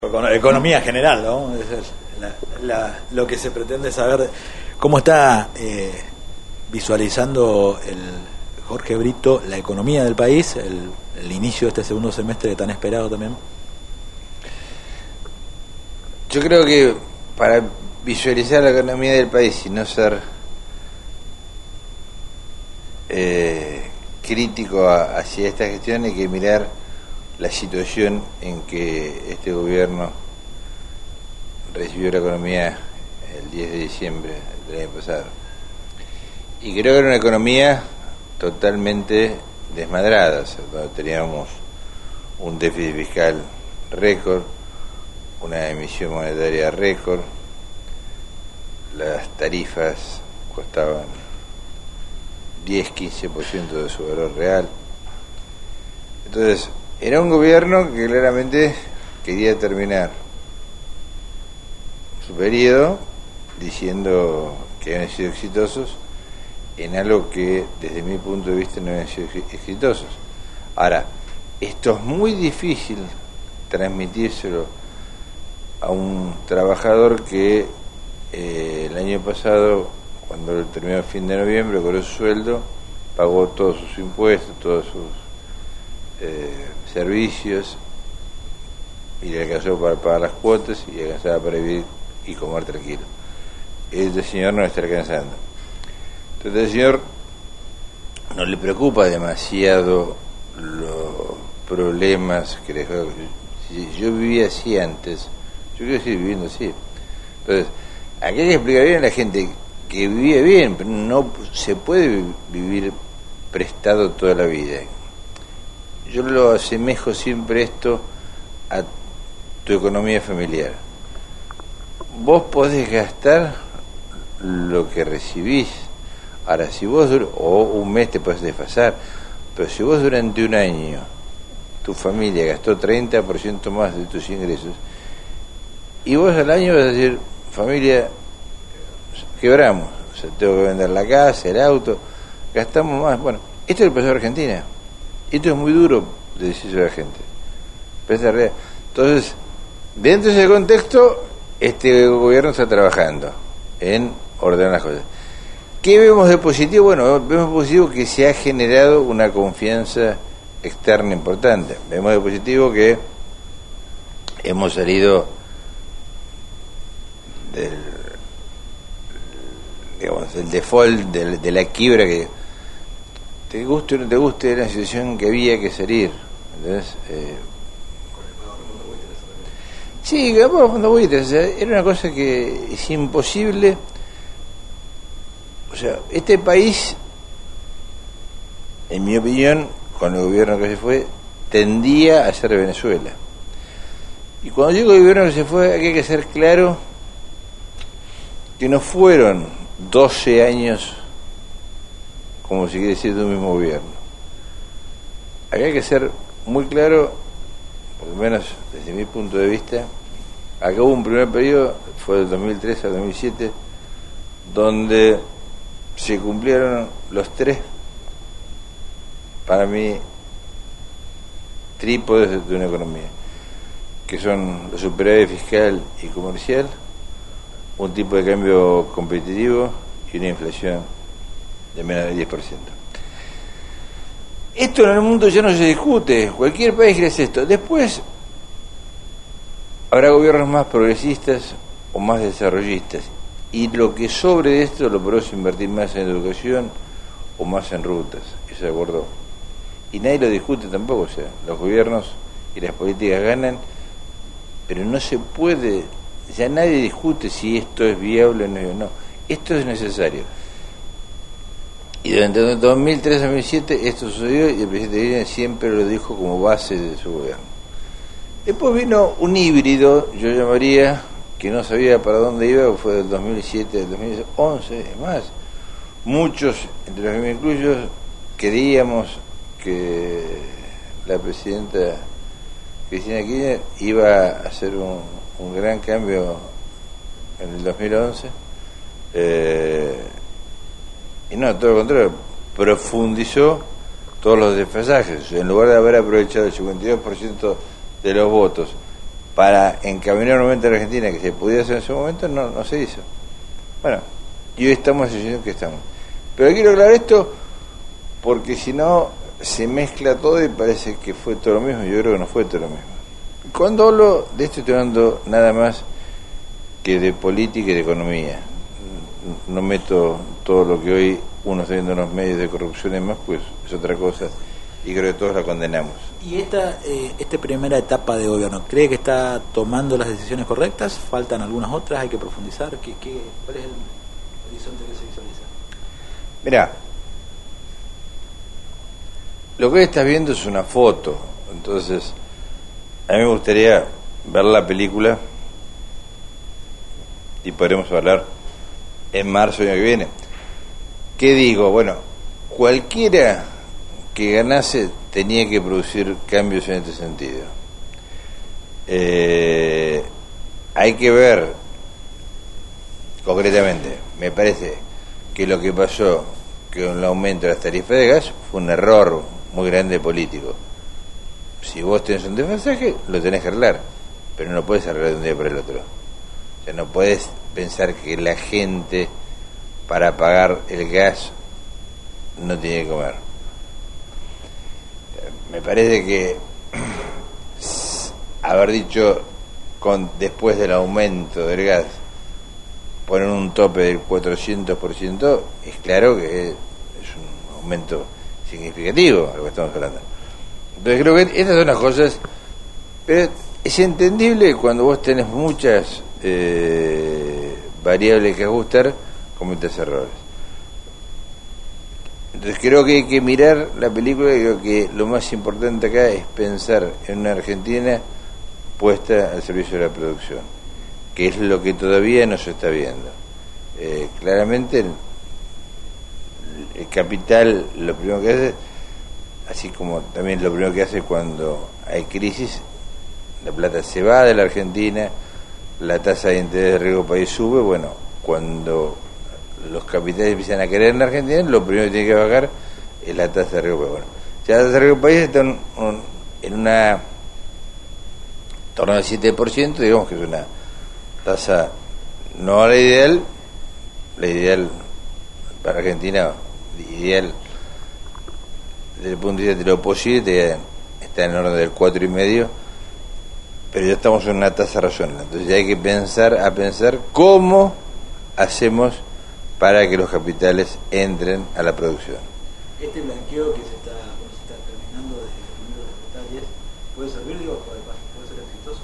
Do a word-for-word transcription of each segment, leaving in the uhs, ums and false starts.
Economía general, ¿no? Es el, la, la, lo que se pretende saber, cómo está eh, visualizando el Jorge Brito la economía del país, el, el inicio de este segundo semestre tan esperado también. Yo creo que para visualizar la economía del país y no ser eh, crítico a, hacia esta gestión, hay que mirar la situación en que este gobierno recibió la economía el diez de diciembre del año pasado. Y creo que era una economía totalmente desmadrada, o sea, donde teníamos un déficit fiscal récord, una emisión monetaria récord, las tarifas costaban diez a quince por ciento de su valor real. Entonces, era un gobierno que claramente quería terminar su periodo diciendo que habían sido exitosos en algo que desde mi punto de vista no habían sido exitosos. Ahora, esto es muy difícil transmitírselo a un trabajador que eh, el año pasado, cuando terminó el fin de noviembre, cobró su sueldo, pagó todos sus impuestos, todos sus eh, servicios, y le alcanzó para pagar las cuotas y le alcanzaba para vivir y comer tranquilo. Este señor no está alcanzando. Entonces, este señor no le preocupa demasiado los problemas que le dejó. Si yo vivía así antes, yo quiero seguir viviendo así. Entonces, aquí hay que explicar bien a la gente que vivía bien, pero no se puede vivir prestado toda la vida. Yo lo asemejo siempre esto a tu economía familiar. Vos podés gastar lo que recibís. Ahora, si vos, o un mes te podés desfasar, pero si vos durante un año tu familia gastó treinta por ciento más de tus ingresos, y vos al año vas a decir, familia, quebramos, o sea, tengo que vender la casa, el auto, gastamos más. Bueno, esto le pasó a Argentina. Esto es muy duro de decirlo a la gente. Entonces, dentro de ese contexto, este gobierno está trabajando en ordenar las cosas. ¿Qué vemos de positivo? Bueno, vemos de positivo que se ha generado una confianza externa importante. Vemos de positivo que hemos salido del, digamos, del default, de, de la quiebra que, te guste o no te guste, era una situación que había que salir. ¿Entendés? Eh, sí, capaz cuando buitres, o sea, era una cosa que es imposible. O sea, este país, en mi opinión, con el gobierno que se fue, tendía a ser Venezuela. Y cuando digo el gobierno que se fue, hay que ser claro que no fueron doce años, como se quiere decir, de un mismo gobierno. Acá hay que ser muy claro, por lo menos desde mi punto de vista. Acá hubo un primer periodo, fue del dos mil tres al dos mil siete, donde se cumplieron los tres, para mí, trípodes de una economía, que son la superávit fiscal y comercial, un tipo de cambio competitivo y una inflación de menos del diez por ciento. Esto en el mundo ya no se discute, cualquier país que hace esto. Después habrá gobiernos más progresistas o más desarrollistas, y lo que sobre de esto lo podemos invertir más en educación o más en rutas, ¿eso de acuerdo? Y nadie lo discute tampoco, o sea, los gobiernos y las políticas ganan, pero no se puede, ya nadie discute si esto es viable o no, no, esto es necesario. Y durante el dos mil tres a dos mil siete esto sucedió, y el presidente Biden siempre lo dijo como base de su gobierno. Después vino un híbrido, yo llamaría, que no sabía para dónde iba, fue del dos mil siete al dos mil once, es más, muchos, entre los que me incluyo, creíamos que la presidenta Cristina Kirchner iba a hacer un, un gran cambio en el dos mil once, eh, y no, todo lo contrario, profundizó todos los desfasajes. En lugar de haber aprovechado el cincuenta y dos por ciento de los votos para encaminar un momento a la Argentina que se pudiera hacer en ese momento, no, no se hizo. Bueno, y hoy estamos en la situación que estamos. Pero quiero aclarar esto porque si no se mezcla todo y parece que fue todo lo mismo. Yo creo que no fue todo lo mismo. Cuando hablo de esto estoy hablando nada más que de política y de economía. No meto todo lo que hoy uno está viendo en los medios de corrupción y demás, pues es otra cosa y creo que todos la condenamos. ¿Y esta, eh, esta primera etapa de gobierno, cree que está tomando las decisiones correctas? ¿Faltan algunas otras? ¿Hay que profundizar? ¿Qué, qué, ¿Cuál es el horizonte que se visualiza? Mirá, lo que hoy estás viendo es una foto, entonces a mí me gustaría ver la película y podremos hablar en marzo del año que viene. ¿Qué digo? Bueno, cualquiera que ganase tenía que producir cambios en este sentido. Eh, hay que ver concretamente, me parece que lo que pasó con el aumento de las tarifas de gas fue un error muy grande político. Si vos tenés un desfasaje, lo tenés que arreglar, pero no lo puedes arreglar de un día para el otro. O sea, no puedes pensar que la gente para pagar el gas no tiene que comer. Me parece que haber dicho con después del aumento del gas poner un tope del cuatrocientos por ciento es claro que es un aumento significativo a lo que estamos hablando. Entonces creo que estas son las cosas, pero es entendible cuando vos tenés muchas eh, variables que ajustar, cometes errores. Entonces creo que hay que mirar la película y creo que lo más importante acá es pensar en una Argentina puesta al servicio de la producción, que es lo que todavía no se está viendo. Eh, claramente el, el capital lo primero que hace, así como también lo primero que hace cuando hay crisis, la plata se va de la Argentina, la tasa de interés de riesgo país sube. Bueno, cuando los capitales empiezan a querer en la Argentina, lo primero que tiene que bajar es la tasa de riesgo país. Bueno, ya la tasa de riesgo país está en, un, en una en torno al siete por ciento, digamos que es una tasa no la ideal, la ideal para Argentina, ideal desde el punto de vista de lo posible, está en el orden del cuatro y medio, pero ya estamos en una tasa razonable. Entonces ya hay que pensar a pensar cómo hacemos para que los capitales entren a la producción. Este blanqueo que se está, bueno, se está terminando desde los primeros detalles, ¿puede servir, digo, puede ser exitoso?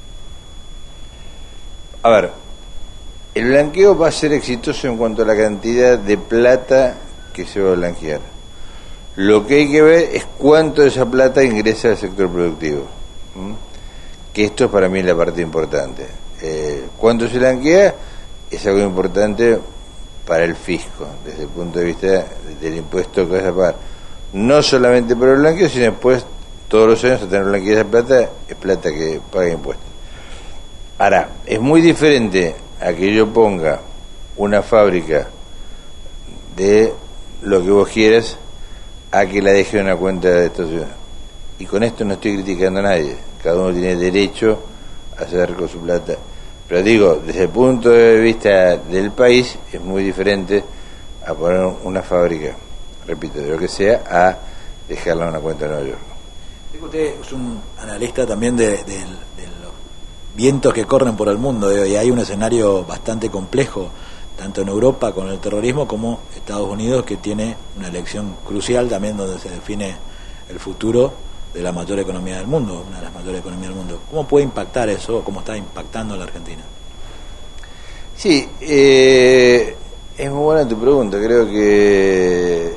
A ver, el blanqueo va a ser exitoso en cuanto a la cantidad de plata que se va a blanquear. Lo que hay que ver es cuánto de esa plata ingresa al sector productivo. ¿Mm? Que esto es para mí la parte importante. Eh, cuánto se blanquea es algo importante para el fisco, desde el punto de vista del impuesto que vas a pagar. No solamente por el blanqueo, sino después, todos los años, a tener blanqueada esa plata, es plata que paga impuestos. Ahora, es muy diferente a que yo ponga una fábrica de lo que vos quieras a que la deje en una cuenta de Estados Unidos. Y con esto no estoy criticando a nadie, cada uno tiene derecho a hacer con su plata. Pero digo, desde el punto de vista del país, es muy diferente a poner una fábrica, repito, de lo que sea, a dejarla en una cuenta de Nueva York. Usted es un analista también de, de, de los vientos que corren por el mundo, y hay un escenario bastante complejo, tanto en Europa con el terrorismo como Estados Unidos, que tiene una elección crucial también donde se define el futuro de la mayor economía del mundo, una de las mayores economías del mundo. ¿Cómo puede impactar eso? ¿Cómo está impactando en la Argentina? Sí, eh, es muy buena tu pregunta. Creo que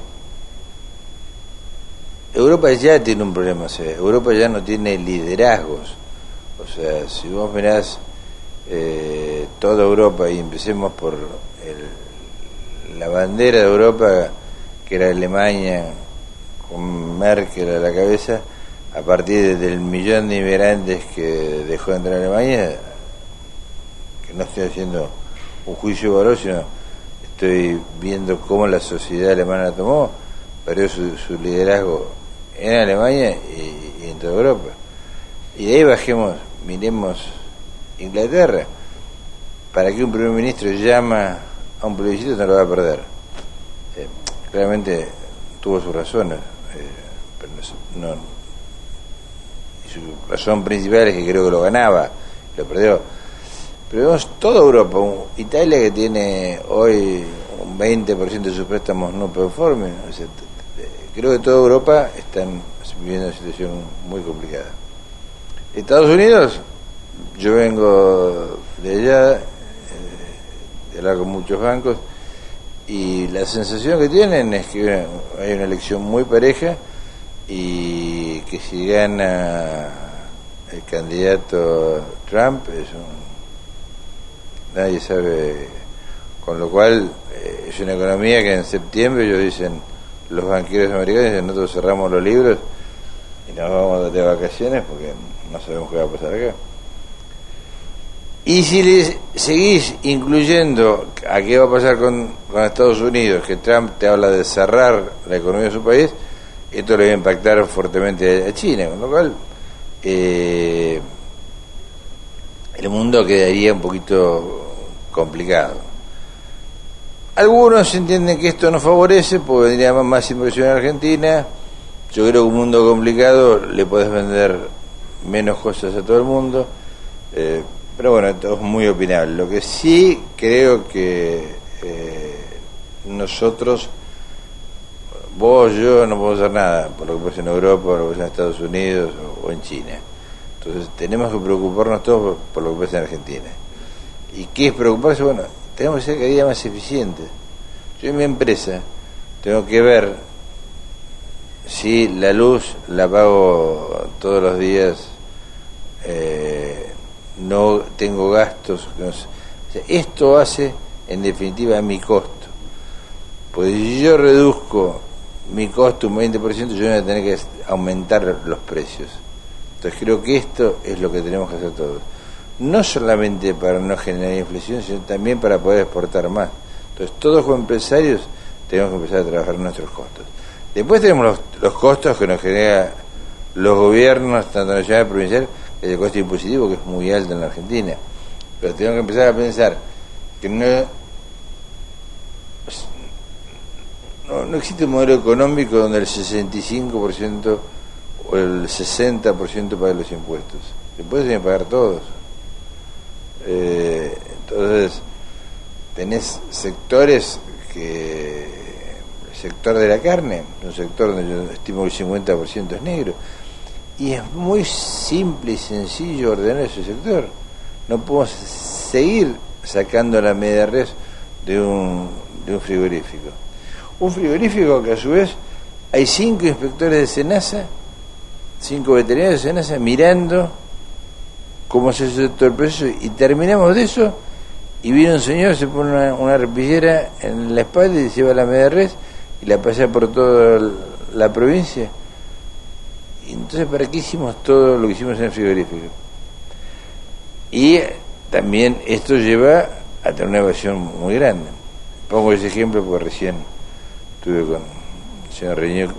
Europa ya tiene un problema. O sea, Europa ya no tiene liderazgos. O sea, si vos mirás eh, toda Europa y empecemos por el, la bandera de Europa, que era Alemania, con Merkel a la cabeza, a partir del millón de inmigrantes que dejó de entrar a Alemania, que no estoy haciendo un juicio de valor, sino estoy viendo cómo la sociedad alemana la tomó, perdió su, su liderazgo en Alemania y, y en toda Europa. Y de ahí bajemos miremos Inglaterra. Para que un primer ministro llama a un plebiscito no lo va a perder. Eh, claramente tuvo sus razones, eh, pero no, no, y su razón principal es que creo que lo ganaba, lo perdió. Pero vemos toda Europa, Italia que tiene hoy un veinte por ciento de sus préstamos no performing, o sea, creo que toda Europa están viviendo una situación muy complicada. Estados Unidos, yo vengo de allá, eh, de hablar con muchos bancos, y la sensación que tienen es que hay una elección muy pareja y que si gana el candidato Trump es un, nadie sabe, con lo cual eh, es una economía que en septiembre ellos dicen, los banqueros americanos dicen, nosotros cerramos los libros y nos vamos de vacaciones porque no sabemos qué va a pasar acá. Y si le seguís incluyendo a qué va a pasar con, con Estados Unidos, que Trump te habla de cerrar la economía de su país, esto le va a impactar fuertemente a China, con lo cual eh, el mundo quedaría un poquito complicado. Algunos entienden que esto no favorece porque vendría más inversión en Argentina. Yo creo que un mundo complicado le podés vender menos cosas a todo el mundo, eh, pero bueno, esto es muy opinable. Lo que sí creo que eh, nosotros, vos, yo, no podemos hacer nada por lo que pasa en Europa, por lo que pasa en Estados Unidos o, o en China. Entonces tenemos que preocuparnos todos por, por lo que pasa en Argentina. ¿Y qué es preocuparse? Bueno, tenemos que ser cada día más eficientes. Yo en mi empresa tengo que ver si la luz la pago todos los días, eh, no tengo gastos. No sé. O sea, esto hace, en definitiva, mi costo. Pues si yo reduzco mi costo un veinte por ciento, yo voy a tener que aumentar los precios. Entonces creo que esto es lo que tenemos que hacer todos. No solamente para no generar inflación, sino también para poder exportar más. Entonces todos como empresarios tenemos que empezar a trabajar nuestros costos. Después tenemos los, los costos que nos generan los gobiernos, tanto nacional como provincial, que es el costo impositivo, que es muy alto en la Argentina. Pero tenemos que empezar a pensar que no, no, no existe un modelo económico donde el sesenta y cinco por ciento o el sesenta por ciento pague los impuestos. Se puede pagar todos. Eh, entonces tenés sectores que el sector de la carne, un sector donde yo estimo que el cincuenta por ciento es negro, y es muy simple y sencillo ordenar ese sector. No podemos seguir sacando la media res de un, de un frigorífico un frigorífico que a su vez hay cinco inspectores de SENASA, cinco veterinarios de SENASA mirando cómo se hace todo el proceso, y terminamos de eso y viene un señor, se pone una, una arpillera en la espalda y se lleva la media res y la pasea por toda la provincia. Y entonces, ¿para qué hicimos todo lo que hicimos en el frigorífico? Y también esto lleva a tener una evasión muy grande. Pongo ese ejemplo porque recién estuve con el señor Reñico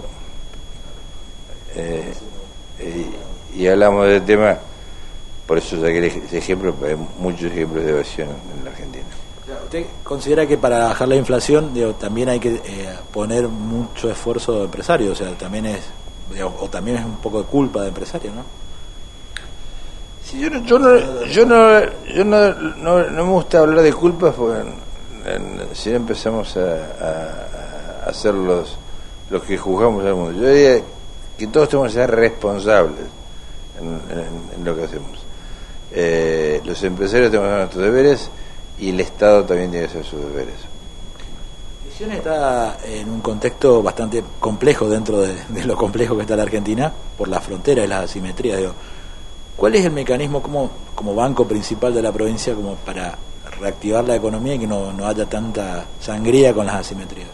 eh, eh, y hablamos del tema. Por eso saqué ese ejemplo, pero hay muchos ejemplos de evasión en la Argentina. ¿Usted considera que para bajar la inflación, digo, también hay que eh, poner mucho esfuerzo de empresario? O sea, también es, digo, o también es un poco de culpa de empresario, ¿no? Sí, yo no, yo no, yo no, yo no, no, no me gusta hablar de culpas porque en, en, si no empezamos a, a, a ser los, los que juzgamos al mundo. Yo diría que todos tenemos que ser responsables en, en, en lo que hacemos. Eh, los empresarios tenemos que hacer nuestros deberes y el Estado también tiene que hacer sus deberes. Misiones está en un contexto bastante complejo dentro de, de lo complejo que está la Argentina por la frontera y las asimetrías. Digo, ¿cuál es el mecanismo como, como banco principal de la provincia como para reactivar la economía y que no, no haya tanta sangría con las asimetrías?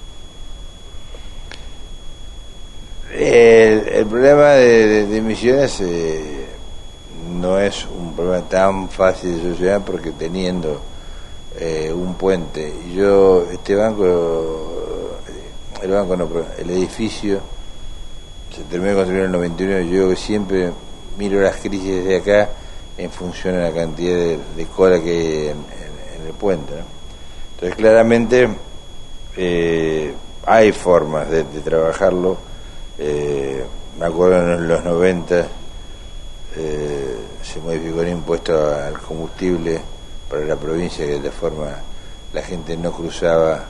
El, el problema de, de, de Misiones eh, no es un problema tan fácil de solucionar porque teniendo eh, un puente, yo este banco, el banco no, el edificio se terminó de construir en el noventa y uno. Yo siempre miro las crisis desde acá en función de la cantidad de, de cola que hay en, en, en el puente, ¿no? Entonces claramente eh, hay formas de, de trabajarlo. eh, me acuerdo en los noventa eh, se modificó el impuesto al combustible para la provincia, que de esta forma la gente no cruzaba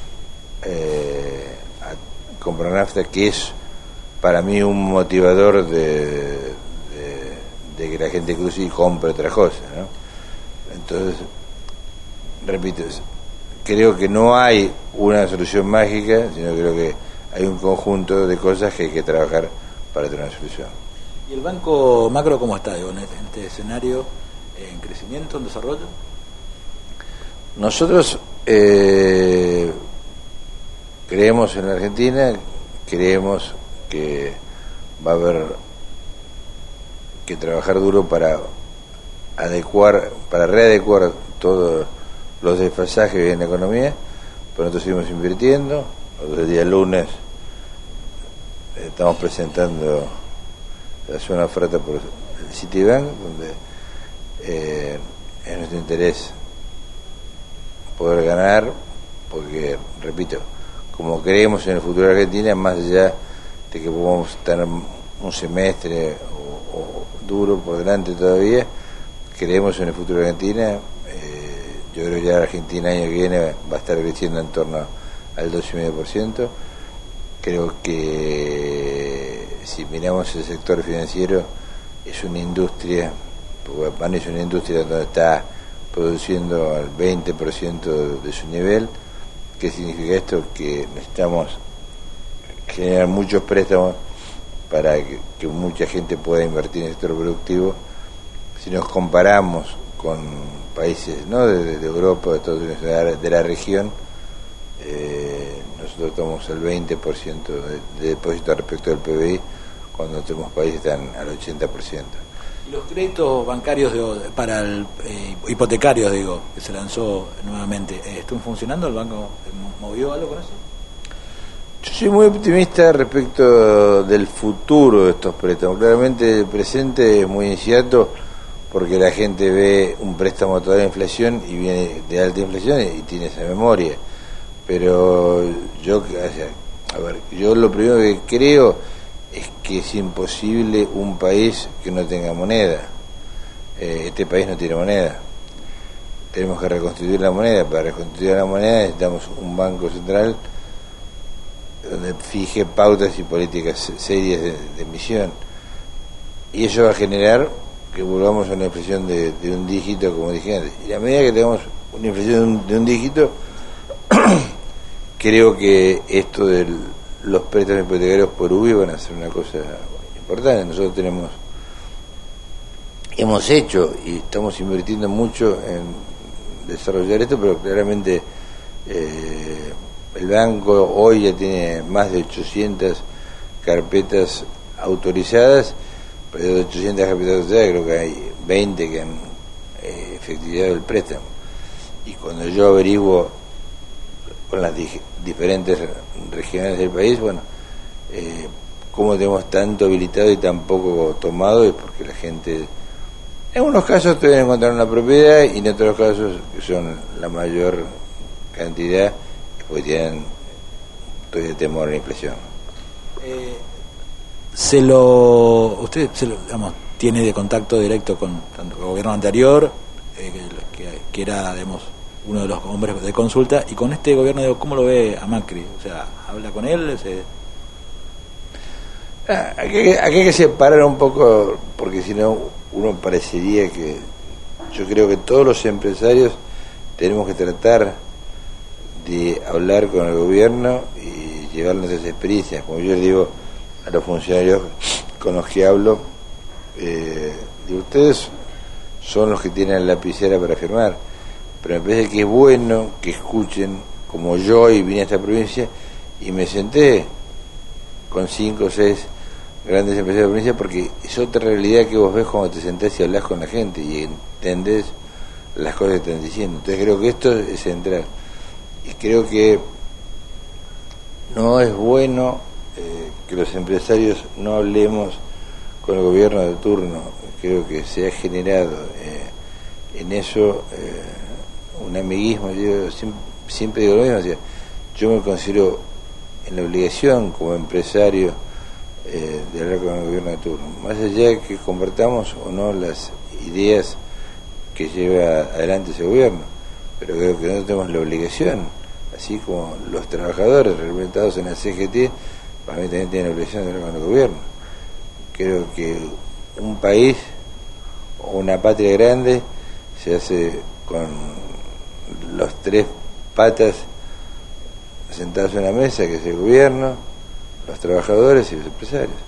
eh, a comprar nafta, que es para mí un motivador de, de, de que la gente cruce y compre otra cosa, ¿no? Entonces, repito, creo que no hay una solución mágica, sino creo que hay un conjunto de cosas que hay que trabajar para tener una solución. ¿Y el Banco Macro cómo está, digo, en este, en este escenario, en crecimiento, en desarrollo? Nosotros eh, creemos en la Argentina, creemos que va a haber que trabajar duro para adecuar, para readecuar todos los desfasajes que hay en la economía, pero nosotros seguimos invirtiendo. El día lunes estamos presentando la zona oferta por el Citibank, donde eh, es nuestro interés poder ganar, porque, repito, como creemos en el futuro de Argentina, más allá de que podamos tener un semestre o, o duro por delante todavía, creemos en el futuro de Argentina. Eh, yo creo que ya la Argentina el año que viene va a estar creciendo en torno al dos coma cinco por ciento. Creo que si miramos el sector financiero, es una industria, porque Ban es una industria donde está produciendo al veinte por ciento de su nivel. ¿Qué significa esto? Que necesitamos generar muchos préstamos para que, que mucha gente pueda invertir en el sector productivo. Si nos comparamos con países, ¿no?, de, de Europa, de Estados Unidos, de la, de la región, eh, nosotros tomamos el veinte por ciento de, de depósito respecto del P B I, cuando otros países están al ochenta por ciento. ¿Y los créditos bancarios de, para el eh, hipotecarios, digo, que se lanzó nuevamente, eh, están funcionando? ¿El banco movió algo con eso? Yo soy muy optimista respecto del futuro de estos préstamos. Claramente el presente es muy incierto, porque la gente ve un préstamo toda la inflación y viene de alta inflación y tiene esa memoria. Pero yo, a ver, yo lo primero que creo es que es imposible un país que no tenga moneda. Eh, este país no tiene moneda. Tenemos que reconstituir la moneda. Para reconstituir la moneda necesitamos un banco central donde fije pautas y políticas serias de, de emisión. Y eso va a generar que volvamos a una inflación de, de un dígito, como dije antes. Y a medida que tengamos una inflación de un, de un dígito, creo que esto de los préstamos hipotecarios por U B I van a ser una cosa importante. Nosotros tenemos, hemos hecho y estamos invirtiendo mucho en desarrollar esto, pero claramente eh, el banco hoy ya tiene más de ochocientas carpetas autorizadas. Pero de ochocientas carpetas autorizadas creo que hay veinte que han eh, efectivizado el préstamo. Y cuando yo averiguo con las di- diferentes regiones del país, bueno, eh, cómo tenemos tanto habilitado y tan poco tomado, es porque la gente, en unos casos todavía encontrar una propiedad, y en otros casos, que son la mayor cantidad, pues tienen todavía temor a la inflación. Eh, se lo usted se lo, digamos, tiene de contacto directo con tanto el gobierno anterior, eh, que, que, que era, digamos, uno de los hombres de consulta, y con este gobierno, digo, ¿cómo lo ve a Macri? O sea, ¿habla con él? Se... Ah, aquí, aquí hay que separar un poco, porque si no uno parecería que, yo creo que todos los empresarios tenemos que tratar de hablar con el gobierno y llevar nuestras experiencias. Como yo les digo a los funcionarios con los que hablo, eh, de ustedes son los que tienen la lapicera para firmar, pero me parece que es bueno que escuchen, como yo, y vine a esta provincia y me senté con cinco o seis grandes empresas de la provincia, porque es otra realidad que vos ves cuando te sentás y hablas con la gente y entendés las cosas que están diciendo. Entonces creo que esto es central, y creo que no es bueno eh, que los empresarios no hablemos con el gobierno de turno. Creo que se ha generado eh, en eso eh, un amiguismo. Yo siempre, siempre digo lo mismo, o sea, yo me considero en la obligación como empresario eh, de hablar con el gobierno de turno, más allá de que compartamos o no las ideas que lleva adelante ese gobierno, pero creo que nosotros tenemos la obligación, así como los trabajadores representados en la C G T, para mí también tienen la obligación de hablar con el gobierno. Creo que un país o una patria grande se hace con los tres patas sentados en la mesa, que es el gobierno, los trabajadores y los empresarios.